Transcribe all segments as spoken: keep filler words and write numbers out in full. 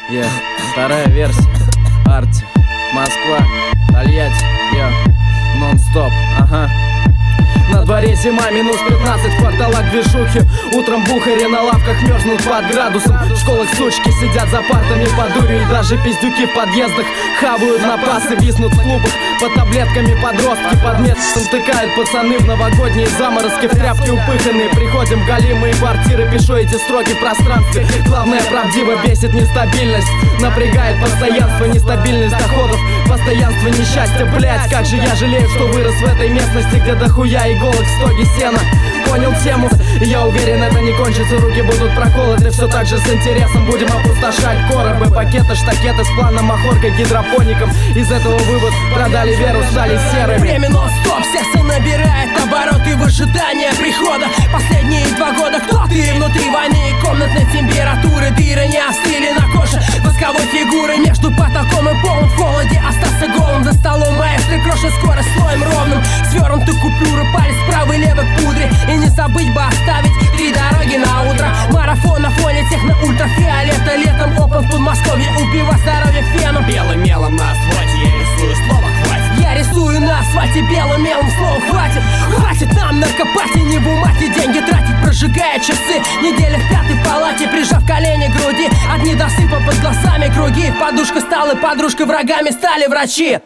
Yeah. Вторая версия. Арти, Москва, Тольятти, yeah. Нон-стоп, ага. На дворе зима, минус пятнадцать, в кварталах движухи. Утром бухари на лавках мерзнут под градусом. В школах сучки сидят за партами под дурью. И даже пиздюки в подъездах хавают напасы, виснут в клубах. Под таблетками подростки под местом тыкают пацаны в новогодние заморозки. В тряпки упыханные, приходим в голимые квартиры. Пишу эти строки в пространстве. Главное, правдиво бесит нестабильность. Напрягает постоянство, нестабильность доходов. Постоянство несчастья, блять, как же я жалею, что вырос в этой местности, где дохуя иголок в стоге сена. Понял тему, и я уверен, это не кончится. Руки будут проколоты, все так же с интересом будем опустошать коробы, пакеты, штакеты с планом махоркой, гидропоником. Из этого вывод: продали веру, стали серыми. Время нон-стоп, сердце набирает обороты в ожидании прихода. Последние два года кто ты? Внутри войны и комнатной температуры. Дыры не остыли на коже восковой фигуры. Между потолком и полом в холоде остался голым. За столом маэстро крошит скорость слоем ровным. Свернуты купюры, палец правый левый к пудре. И не забыть бы оставить три дороги на утро. Марафон на фоне техно-ультрафиолета. Летом опен в Подмосковье, убива здоровье феном. Белым мелом на асфальте я рисую, слова хватит. Я рисую на асфальте белым мелом, слова хватит. Хватит нам наркопатии, не в умате деньги тратить, прожигая часы. Неделя в пятой палате, прижав колени к груди. От недосыпа под глазами круги. Подушка стала подружкой, врагами стали врачи.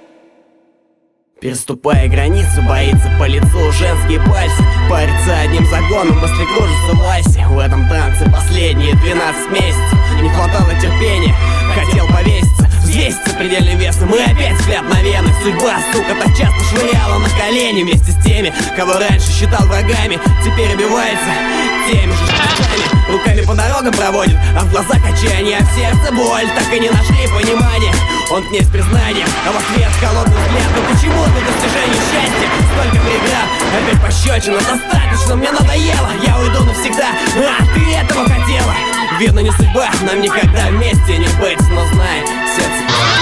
Переступая границу, боится по лицу женские пальцы. Парится одним загоном, мысли кружатся в вальсе. В этом танце последние двенадцать месяцев. Не хватало терпения, хотел повеситься. Взвеситься предельным весом и опять взгляд на вены. Судьба, сука, так часто швыряла на колени. Вместе с теми, кого раньше считал врагами, теперь убивается теми же штуками. Руками по дорогам проводит, а в глазах отчаяние, а в сердце боль. Так и не нашли понимания. Он к ней с признанием, а в ответ холодный взгляд. Но почему для достижения счастья столько преград? Опять пощечина, достаточно, мне надоело. Я уйду навсегда, а ты этого хотела. Видно, не судьба, нам никогда вместе не быть. Но знай, сердце